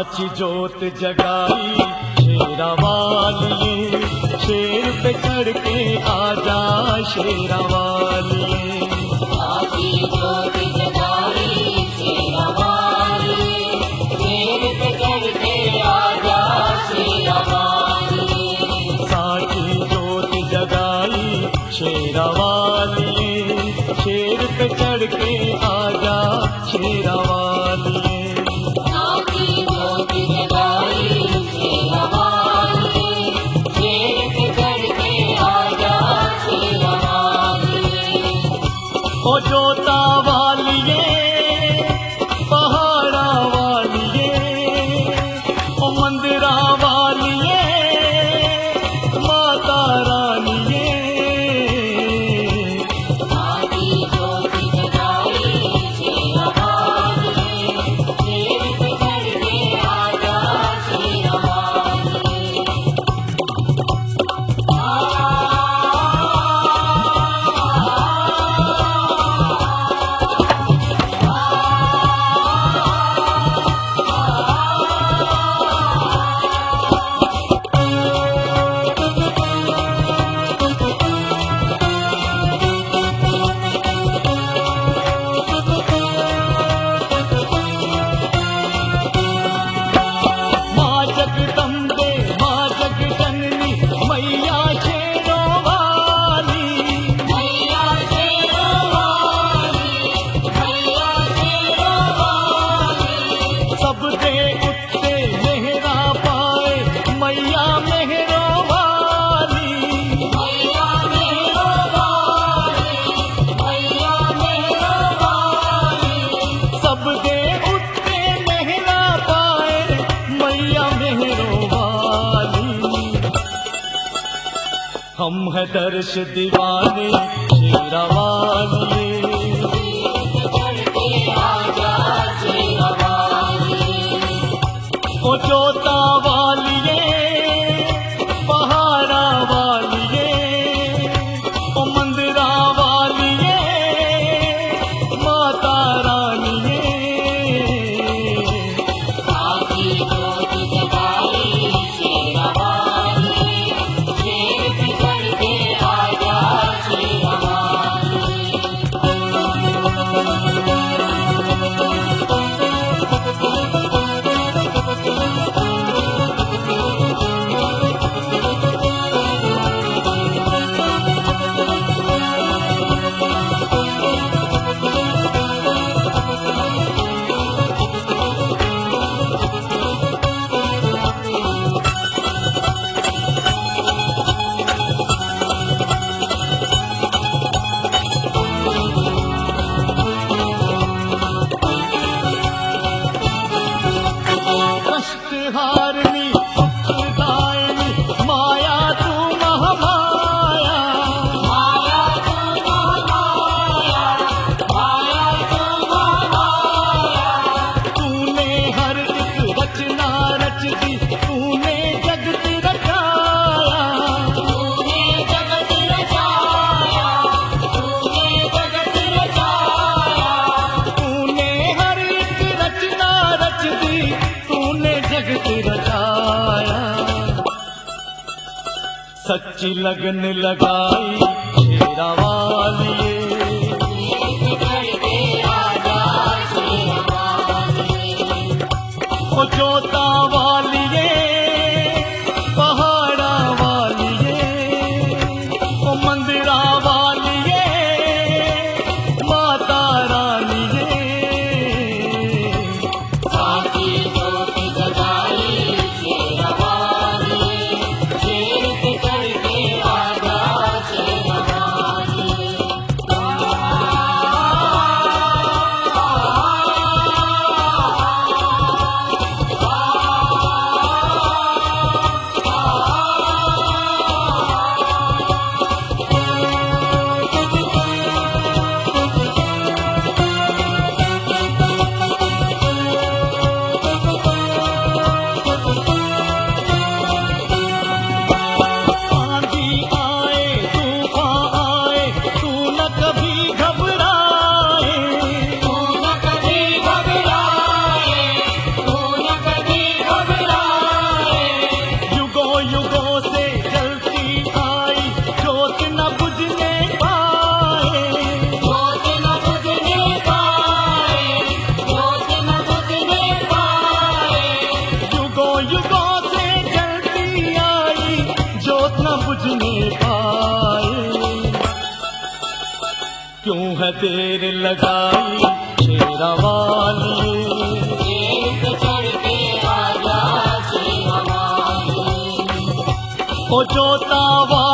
साची जोत जगाई शेरा वालिए, शेर पे चढ़ के आजा शेरा वालिए। साची जोत जगाई शेरा वालिए, शेर पे चढ़ के आजा शेरा वालिए। साची जोत जगाई शेरा वालिए, शेर पे चढ़ के आजा शेरा वालिए। ओ जोता वालिए, पहाड़ा वालिए, ओ मंदिरा वालिए, माता रानिए। हम है दर्श दीवाने शेरा वालिए, ओ जोता वालिए, पहाड़ा वालिए, ओ मंदिरा वालिए, माता रानिए। हारनी सुखदायिनी माया तू महामाया, माया तू महामाया, माया तू महामाया। तूने हर एक रचना रच दी, तूने जगत रचाया, तूने जगत रचाया, तूने जगत रचाया। तूने हर एक रचना रच दी, तूने जगत रचाया। सच्ची लगन लगाई शेरा वालिए, ओ जोता वालिए, पहाड़ा वालिए, ओ मंदिरा वालिए, माता रानिए। साची जोत जगाई शेरा वालिए, शेर पे चढ़ के आजा शेरा क्यों है देर लगाई शेरा वालिए। शेर पे चढ़ के आजा शेरा वाली। ओ जोता वालिए